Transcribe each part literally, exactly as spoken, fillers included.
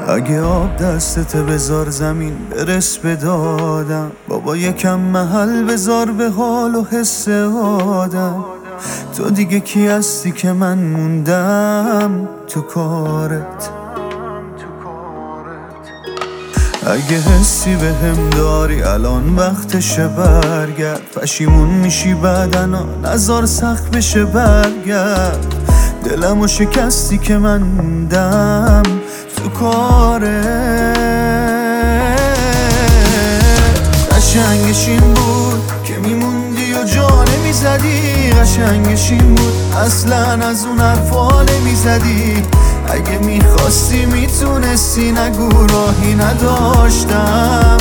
اگه آب دستت بذار زمین برس به دادم، بابا یکم محل بذار به حال و حس آدم. تو دیگه کی هستی که من موندم تو کارت؟ اگه حسی به هم داری الان وقتشه برگرد، پشیمون میشی بعدنا نظر سخت بشه برگرد. دلمو شکستی که من موندم تو کارت. قشنگش این بود که میموندی و جا نمیزدی، قشنگش این بود اصلا از اون حرفا نمیزدی. اگه میخواستی میتونستی، نگو راهی نداشتم.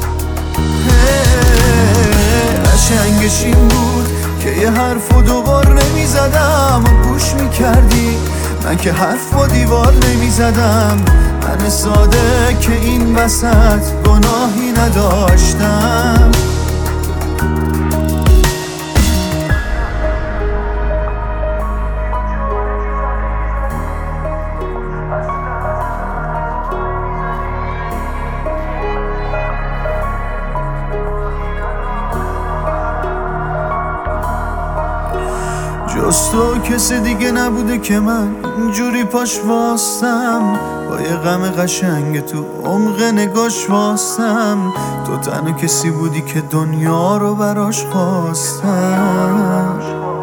قشنگش این بود که یه حرف و دوبار نمیزدم و گوش میکردی، من که حرف و دیوار نمیزدم. من ساده که این وسط گناهی نداشتم. جز تو کسی دیگه نبوده که من اینجوری پاش واستم، با یه غم قشنگ تو عمق نگاش واستم. تو تنها کسی بودی که دنیا رو براش خواستم.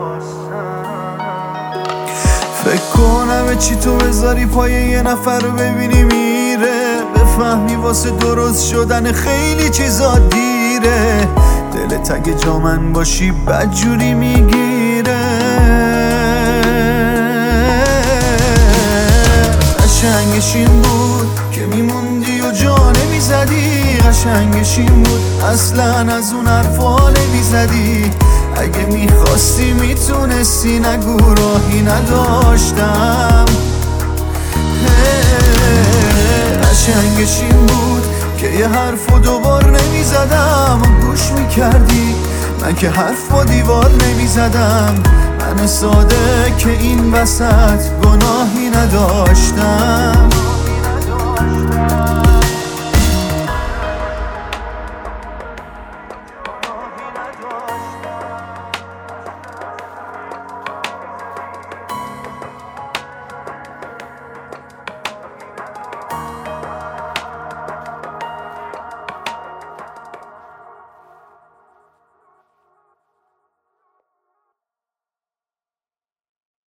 فکر کنم چی تو بذاری پای یه نفر رو ببینی میره، بفهمی واسه درست شدن خیلی چیزا دیره. دلت اگه جا من باشی بدجوری میگیره. قشنگش این بود که میموندی و جا نمیزدی، قشنگش این بود اصلا از اون حرفا نمیزدی. اگه میخواستی میتونستی، نگو راهی نداشتم. قشنگش این بود که یه حرف و دوبار نمیزدم و گوش میکردی، من که حرف و دیوار نمیزدم. من ساده که این وسط گناهی نداشتم.